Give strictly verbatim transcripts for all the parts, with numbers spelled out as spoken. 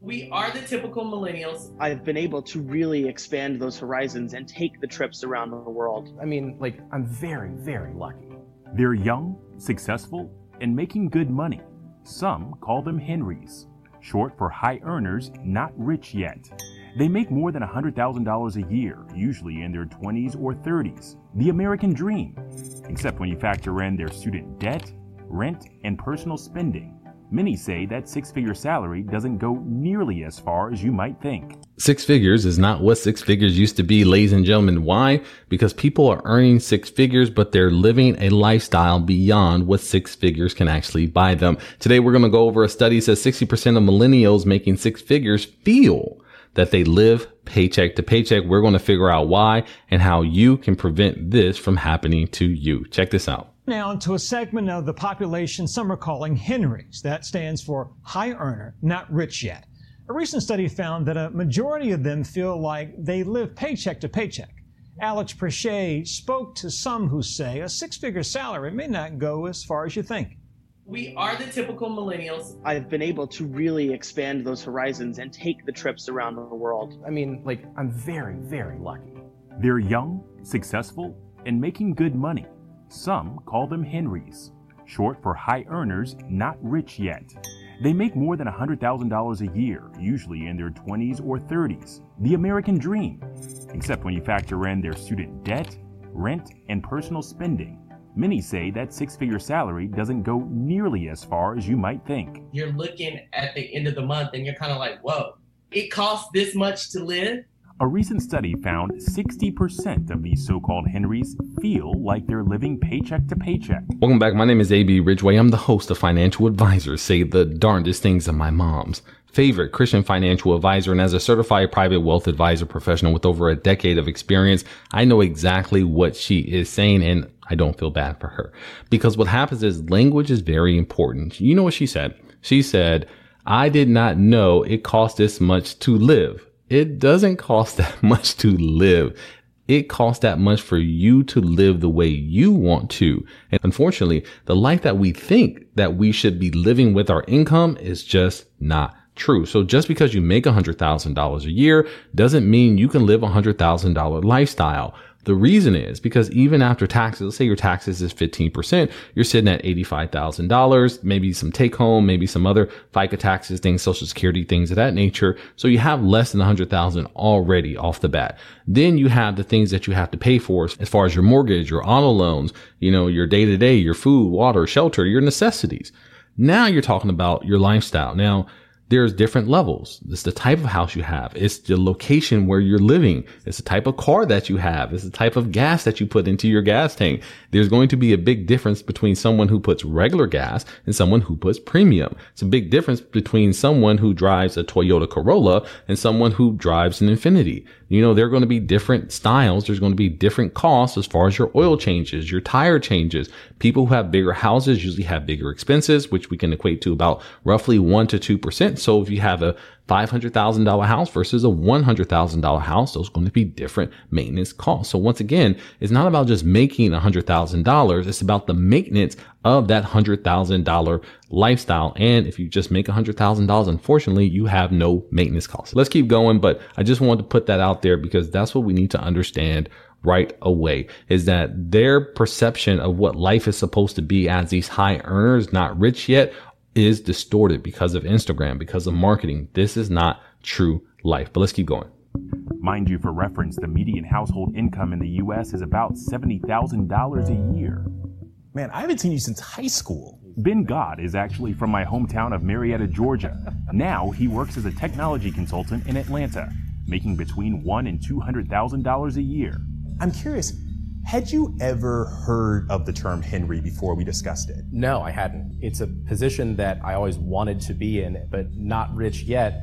We are the typical millennials. I've been able to really expand those horizons and take the trips around the world. I mean, like, I'm very, very lucky. They're young, successful, and making good money. Some call them Henrys, short for high earners, not rich yet. They make more than one hundred thousand dollars a year, usually in their twenties or thirties. The American dream, except when you factor in their student debt, rent, and personal spending. Many say that six-figure salary doesn't go nearly as far as you might think. Six figures is not what six figures used to be, ladies and gentlemen. Why? Because people are earning six figures, but they're living a lifestyle beyond what six figures can actually buy them. Today, we're going to go over a study that says sixty percent of millennials making six figures feel that they live paycheck to paycheck. We're going to figure out why and how you can prevent this from happening to you. Check this out. Now into a segment of the population some are calling Henrys. That stands for high earner, not rich yet. A recent study found that a majority of them feel like they live paycheck to paycheck. Alex Perche spoke to some who say a six-figure salary may not go as far as you think. We are the typical millennials. I've been able to really expand those horizons and take the trips around the world. I mean, like, I'm very, very lucky. They're young, successful, and making good money. Some call them Henrys, short for high earners, not rich yet. They make more than one hundred thousand dollars a year, usually in their twenties or thirties. The American dream, except when you factor in their student debt, rent, and personal spending. Many say that six-figure salary doesn't go nearly as far as you might think. You're looking at the end of the month and you're kind of like, whoa, it costs this much to live? A recent study found sixty percent of these so-called Henrys feel like they're living paycheck to paycheck. Welcome back. My name is A B Ridgeway. I'm the host of Financial Advisors Say the Darndest Things of My Mom's favorite Christian financial advisor. And as a certified private wealth advisor professional with over a decade of experience, I know exactly what she is saying, and I don't feel bad for her. Because what happens is language is very important. You know what she said? She said, I did not know it cost this much to live. It doesn't cost that much to live. It costs that much for you to live the way you want to. And unfortunately, the life that we think that we should be living with our income is just not true. So just because you make one hundred thousand dollars a year doesn't mean you can live a one hundred thousand dollars lifestyle. The reason is because even after taxes, let's say your taxes is fifteen percent, you're sitting at eighty-five thousand dollars, maybe some take home, maybe some other FICA taxes, things, Social Security, things of that nature. So you have less than one hundred thousand dollars already off the bat. Then you have the things that you have to pay for as far as your mortgage, your auto loans, you know, your day to day, your food, water, shelter, your necessities. Now you're talking about your lifestyle. Now, there's different levels. It's the type of house you have. It's the location where you're living. It's the type of car that you have. It's the type of gas that you put into your gas tank. There's going to be a big difference between someone who puts regular gas and someone who puts premium. It's a big difference between someone who drives a Toyota Corolla and someone who drives an Infiniti. You know, there are going to be different styles. There's going to be different costs as far as your oil changes, your tire changes. People who have bigger houses usually have bigger expenses, which we can equate to about roughly one to two percent. So if you have a five hundred thousand dollars house versus a one hundred thousand dollars house, those are going to be different maintenance costs. So once again, it's not about just making one hundred thousand dollars. It's about the maintenance of that one hundred thousand dollars lifestyle. And if you just make one hundred thousand dollars, unfortunately, you have no maintenance costs. Let's keep going, but I just wanted to put that out there because that's what we need to understand right away, is that their perception of what life is supposed to be as these high earners, not rich yet, is distorted because of Instagram, because of marketing. This is not true life. But let's keep going. Mind you, for reference, the median household income in the U S is about seventy thousand dollars a year. Man, I haven't seen you since high school. Ben God is actually from my hometown of Marietta, Georgia. Now he works as a technology consultant in Atlanta, making between one and two hundred thousand dollars a year. I'm curious, had you ever heard of the term Henry before we discussed it? No, I hadn't. It's a position that I always wanted to be in, but not rich yet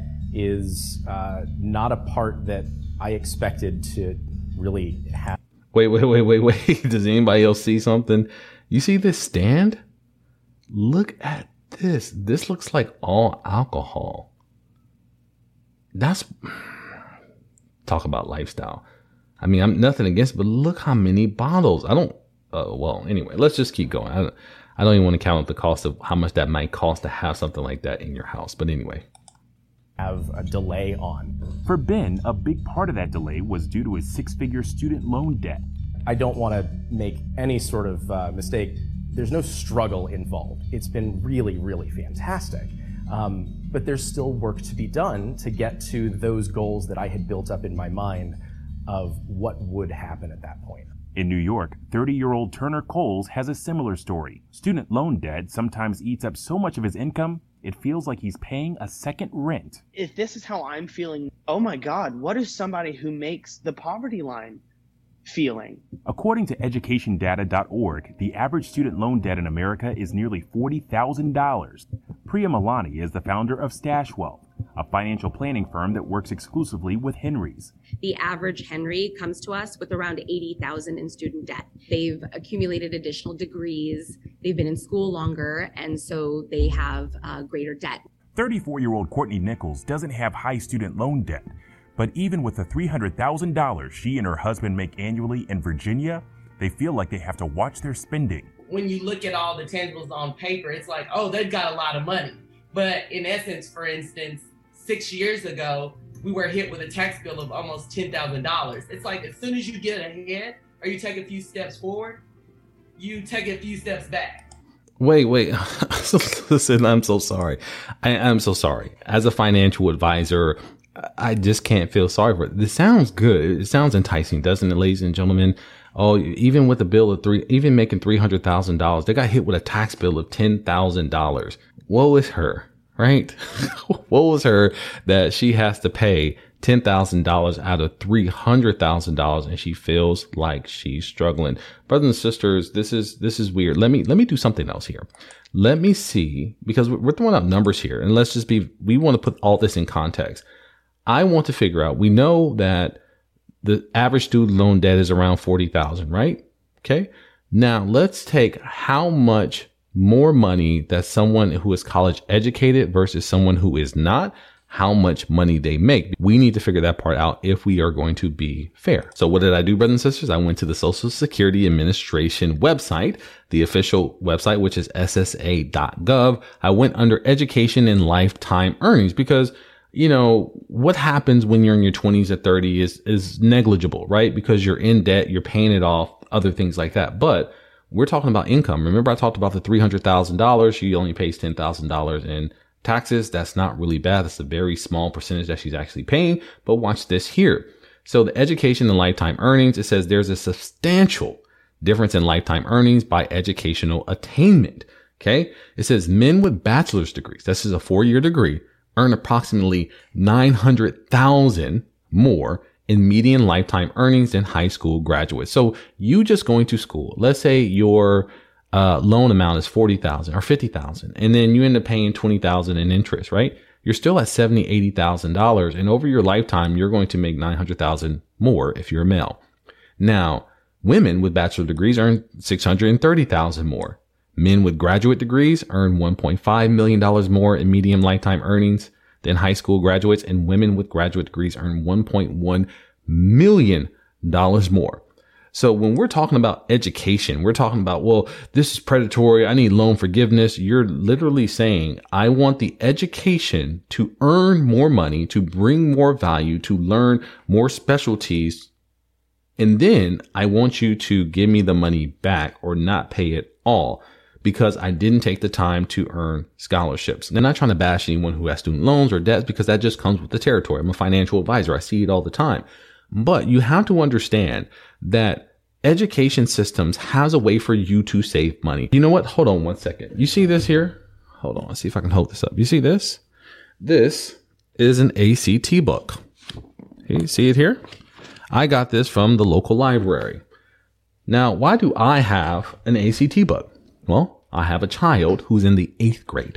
is uh, not a part that I expected to really have. Wait, wait, wait, wait, wait. Does anybody else see something? You see this stand? Look at this. This looks like all alcohol. That's, talk about lifestyle. I mean, I'm nothing against it, but look how many bottles. I don't, uh, well, anyway, let's just keep going. I don't, I don't even want to count up the cost of how much that might cost to have something like that in your house. But anyway. have a delay on. For Ben, a big part of that delay was due to his six-figure student loan debt. I don't want to make any sort of uh, mistake. There's no struggle involved. It's been really, really fantastic. Um, but there's still work to be done to get to those goals that I had built up in my mind of what would happen at that point. In New York, thirty-year-old Turner Coles has a similar story. Student loan debt sometimes eats up so much of his income, it feels like he's paying a second rent. If this is how I'm feeling, oh my God, what is somebody who makes the poverty line feeling? According to education data dot org, the average student loan debt in America is nearly forty thousand dollars. Priya Malani is the founder of Stash Wealth, a financial planning firm that works exclusively with Henrys. The average Henry comes to us with around eighty thousand dollars in student debt. They've accumulated additional degrees, they've been in school longer, and so they have uh, greater debt. thirty-four-year-old Courtney Nichols doesn't have high student loan debt, but even with the three hundred thousand dollars she and her husband make annually in Virginia, they feel like they have to watch their spending. When you look at all the tangibles on paper, it's like, oh, they've got a lot of money. But in essence, for instance, six years ago, we were hit with a tax bill of almost ten thousand dollars. It's like as soon as you get ahead or you take a few steps forward, you take a few steps back. Wait, wait. Listen, I'm so sorry. I am so sorry. As a financial advisor, I just can't feel sorry for it. This sounds good. It sounds enticing, doesn't it, ladies and gentlemen? Oh, even with a bill of three, even making three hundred thousand dollars, they got hit with a tax bill of ten thousand dollars. Woe is her, right? Woe is her that she has to pay ten thousand dollars out of three hundred thousand dollars and she feels like she's struggling. Brothers and sisters, this is, this is weird. Let me, let me do something else here. Let me see, because we're throwing out numbers here and let's just be, we want to put all this in context. I want to figure out, we know that the average student loan debt is around forty thousand, right? Okay. Now let's take how much more money that someone who is college educated versus someone who is not, how much money they make. We need to figure that part out if we are going to be fair. So what did I do, brothers and sisters? I went to the Social Security Administration website, the official website, which is S S A dot gov. I went under education and lifetime earnings because, you know, what happens when you're in your twenties or thirties is, is negligible, right? Because you're in debt, you're paying it off, other things like that. But we're talking about income. Remember, I talked about the three hundred thousand dollars. She only pays ten thousand dollars in taxes. That's not really bad. That's a very small percentage that she's actually paying. But watch this here. So the education and lifetime earnings, it says there's a substantial difference in lifetime earnings by educational attainment. Okay. It says men with bachelor's degrees, this is a four-year degree, earn approximately nine hundred thousand more in median lifetime earnings than high school graduates. So you just going to school, let's say your uh, loan amount is forty thousand or fifty thousand, and then you end up paying twenty thousand in interest, right? You're still at seventy, eighty thousand dollars, and over your lifetime, you're going to make nine hundred thousand more if you're a male. Now, women with bachelor degrees earn six hundred thirty thousand more. Men with graduate degrees earn one point five million dollars more in median lifetime earnings than high school graduates, and women with graduate degrees earn one point one million dollars more. So when we're talking about education, we're talking about, well, this is predatory. I need loan forgiveness. You're literally saying, I want the education to earn more money, to bring more value, to learn more specialties. And then I want you to give me the money back or not pay it all, because I didn't take the time to earn scholarships. And I'm not trying to bash anyone who has student loans or debts, because that just comes with the territory. I'm a financial advisor. I see it all the time. But you have to understand that education systems has a way for you to save money. You know what? Hold on one second. You see this here? Hold on. Let's see if I can hold this up. You see this? This is an A C T book. You see it here? I got this from the local library. Now, why do I have an A C T book? Well, I have a child who's in the eighth grade.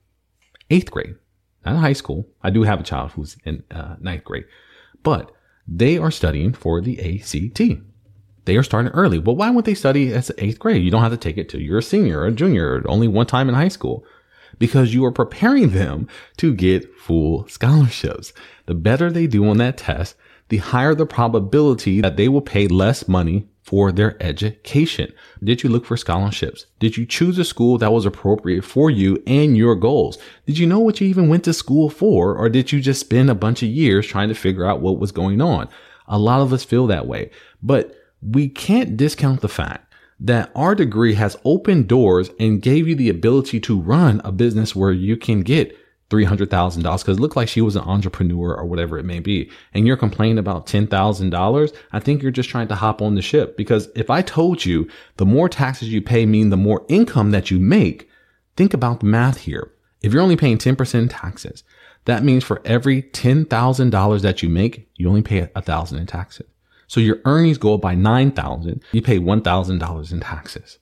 Eighth grade, not high school. I do have a child who's in uh, ninth grade, but they are studying for the A C T. They are starting early. Well, why would they study as eighth grade? You don't have to take it till you're a senior or a junior, only one time in high school, because you are preparing them to get full scholarships. The better they do on that test, the higher the probability that they will pay less money for their education? Did you look for scholarships? Did you choose a school that was appropriate for you and your goals? Did you know what you even went to school for? Or did you just spend a bunch of years trying to figure out what was going on? A lot of us feel that way, but we can't discount the fact that our degree has opened doors and gave you the ability to run a business where you can get three hundred thousand dollars, because it looked like she was an entrepreneur or whatever it may be. And you're complaining about ten thousand dollars. I think you're just trying to hop on the ship, because if I told you the more taxes you pay mean the more income that you make, think about the math here. If you're only paying ten percent in taxes, that means for every ten thousand dollars that you make, you only pay one thousand dollars in taxes. So your earnings go up by nine thousand dollars. You pay one thousand dollars in taxes.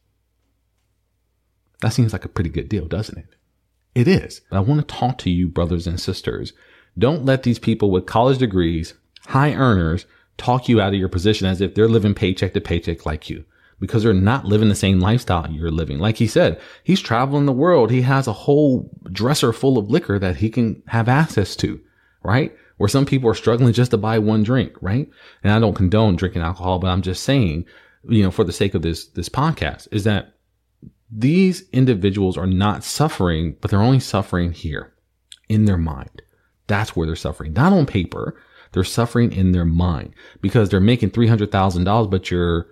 That seems like a pretty good deal, doesn't it? It is. But I want to talk to you, brothers and sisters. Don't let these people with college degrees, high earners, talk you out of your position as if they're living paycheck to paycheck like you, because they're not living the same lifestyle you're living. Like he said, he's traveling the world. He has a whole dresser full of liquor that he can have access to, right? Where some people are struggling just to buy one drink, right? And I don't condone drinking alcohol, but I'm just saying, you know, for the sake of this, this podcast, is that these individuals are not suffering, but they're only suffering here in their mind. That's where they're suffering. Not on paper. They're suffering in their mind, because they're making three hundred thousand dollars, but your,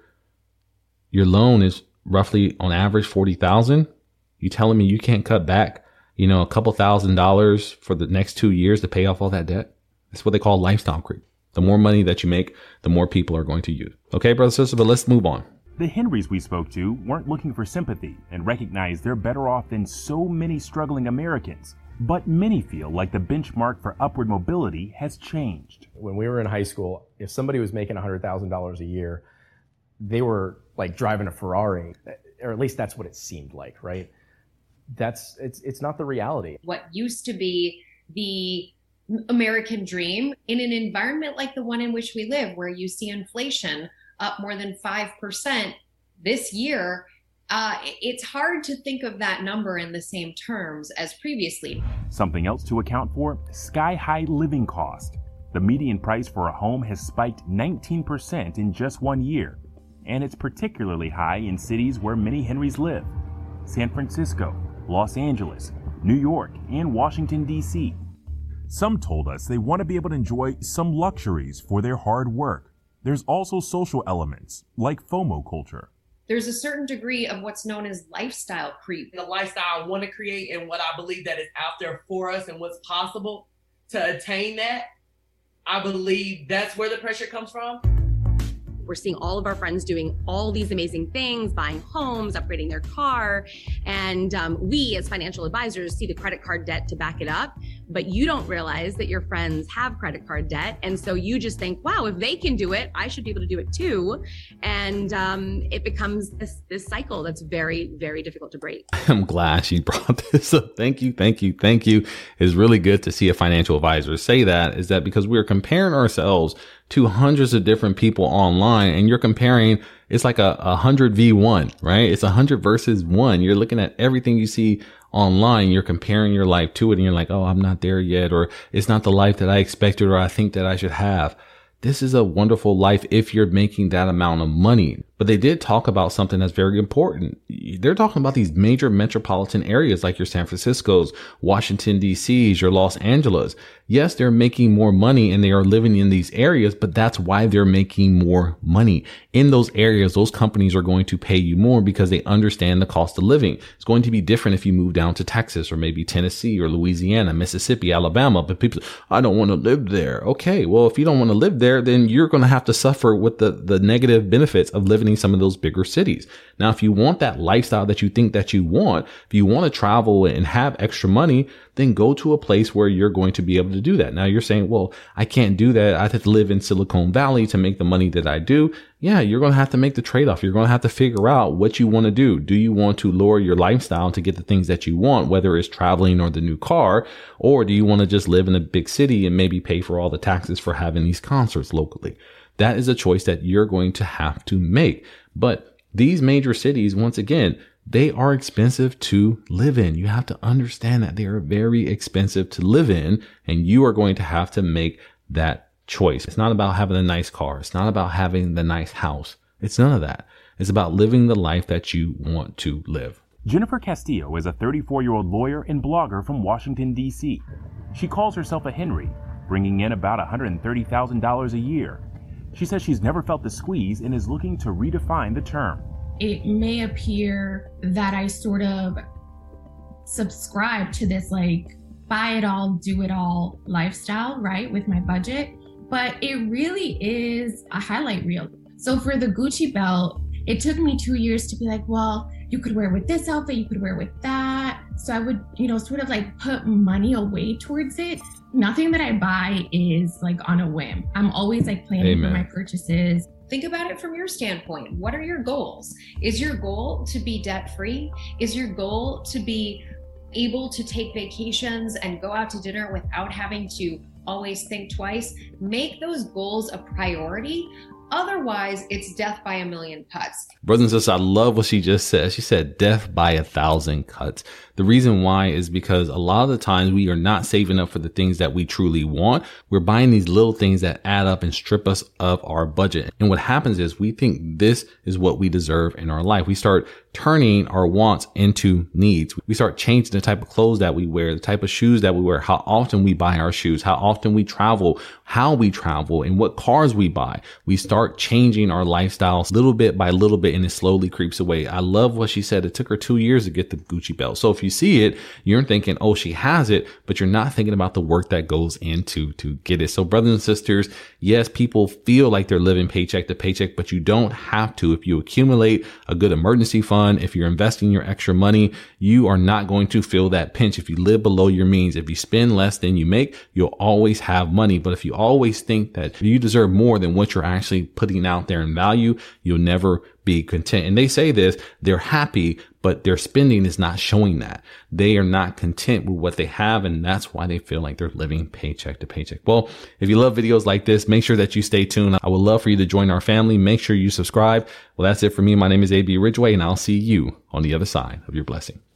your loan is roughly on average forty thousand. You telling me you can't cut back, you know, a couple thousand dollars for the next two years to pay off all that debt? That's what they call lifestyle creep. The more money that you make, the more people are going to use. Okay, brothers and sisters, but let's move on. The Henrys we spoke to weren't looking for sympathy and recognized they're better off than so many struggling Americans. But many feel like the benchmark for upward mobility has changed. When we were in high school, if somebody was making one hundred thousand dollars a year, they were like driving a Ferrari, or at least that's what it seemed like, right? That's, it's, it's not the reality. What used to be the American dream in an environment like the one in which we live, where you see inflation up more than five percent this year, uh, it's hard to think of that number in the same terms as previously. Something else to account for: sky-high living cost. The median price for a home has spiked nineteen percent in just one year, and it's particularly high in cities where many Henrys live: San Francisco, Los Angeles, New York, and Washington, D C. Some told us they want to be able to enjoy some luxuries for their hard work. There's also social elements, like FOMO culture. There's a certain degree of what's known as lifestyle creep. The lifestyle I want to create and what I believe that is out there for us and what's possible to attain that, I believe that's where the pressure comes from. We're seeing all of our friends doing all these amazing things, buying homes, upgrading their car. And um, we as financial advisors see the credit card debt to back it up, but you don't realize that your friends have credit card debt. And so you just think, wow, if they can do it, I should be able to do it too. And um, it becomes this, this cycle that's very, very difficult to break. I'm glad she brought this up. Thank you, thank you, thank you. It's really good to see a financial advisor say that, is that because we're comparing ourselves to hundreds of different people online, and you're comparing, it's like a, a hundred v one, right? It's a hundred versus one. You're looking at everything you see online. You're comparing your life to it, and you're like, oh, I'm not there yet, or it's not the life that I expected, or I think that I should have. This is a wonderful life if you're making that amount of money. But they did talk about something that's very important. They're talking about these major metropolitan areas like your San Francisco's, Washington, D C's, your Los Angeles. Yes, they're making more money and they are living in these areas, but that's why they're making more money. In those areas, those companies are going to pay you more because they understand the cost of living. It's going to be different if you move down to Texas or maybe Tennessee or Louisiana, Mississippi, Alabama. But people, I don't want to live there. Okay, well, if you don't want to live there, then you're going to have to suffer with the, the negative benefits of living in some of those bigger cities. Now, if you want that lifestyle that you think that you want, if you want to travel and have extra money, then go to a place where you're going to be able to do that. Now you're saying, well, I can't do that. I have to live in Silicon Valley to make the money that I do. Yeah, you're going to have to make the trade-off. You're going to have to figure out what you want to do. Do you want to lower your lifestyle to get the things that you want, whether it's traveling or the new car, or do you want to just live in a big city and maybe pay for all the taxes for having these concerts locally? That is a choice that you're going to have to make. But these major cities, once again, they are expensive to live in. You have to understand that they are very expensive to live in, and you are going to have to make that choice. It's not about having a nice car. It's not about having the nice house. It's none of that. It's about living the life that you want to live. Jennifer Castillo is a thirty-four-year-old lawyer and blogger from Washington, D C. She calls herself a Henry, bringing in about one hundred thirty thousand dollars a year. She says she's never felt the squeeze and is looking to redefine the term. It may appear that I sort of subscribe to this like buy it all, do it all lifestyle, right, with my budget, but it really is a highlight reel. So for the Gucci belt, it took me two years to be like, well, you could wear with this outfit, you could wear with that. So I would, you know, sort of like put money away towards it. Nothing that I buy is like on a whim. I'm always like planning Amen. For my purchases. Think about it from your standpoint. What are your goals? Is your goal to be debt-free? Is your goal to be able to take vacations and go out to dinner without having to always think twice? Make those goals a priority. Otherwise, it's death by a million cuts. Brothers and sisters, I love what she just said. She said death by a thousand cuts. The reason why is because a lot of the times we are not saving up for the things that we truly want. We're buying these little things that add up and strip us of our budget. And what happens is we think this is what we deserve in our life. We start turning our wants into needs. We start changing the type of clothes that we wear, the type of shoes that we wear, how often we buy our shoes, how often we travel, how we travel, and what cars we buy. We start changing our lifestyles little bit by little bit, and it slowly creeps away. I love what she said. It took her two years to get the Gucci belt. So if you see it, you're thinking, oh, she has it, but you're not thinking about the work that goes into to get it. So brothers and sisters, yes, people feel like they're living paycheck to paycheck, but you don't have to. If you accumulate a good emergency fund, if you're investing your extra money, you are not going to feel that pinch. If you live below your means, if you spend less than you make, you'll always have money. But if you always think that you deserve more than what you're actually putting out there in value, you'll never be content. And they say this, they're happy, but their spending is not showing that. They are not content with what they have, and that's why they feel like they're living paycheck to paycheck. Well, if you love videos like this, make sure that you stay tuned. I would love for you to join our family. Make sure you subscribe. Well, that's it for me. My name is A B Ridgeway, and I'll see you on the other side of your blessing.